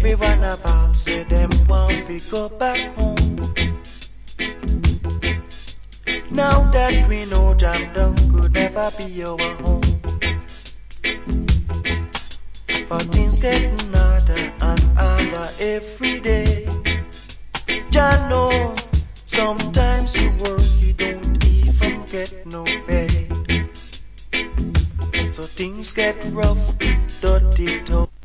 Everyone about say them want to go back home. Now that we know Jam Down could never be our home, but things getting harder and harder every day. Jah know, sometimes you work, you don't even get no pay. So things get rough, dirty, tough.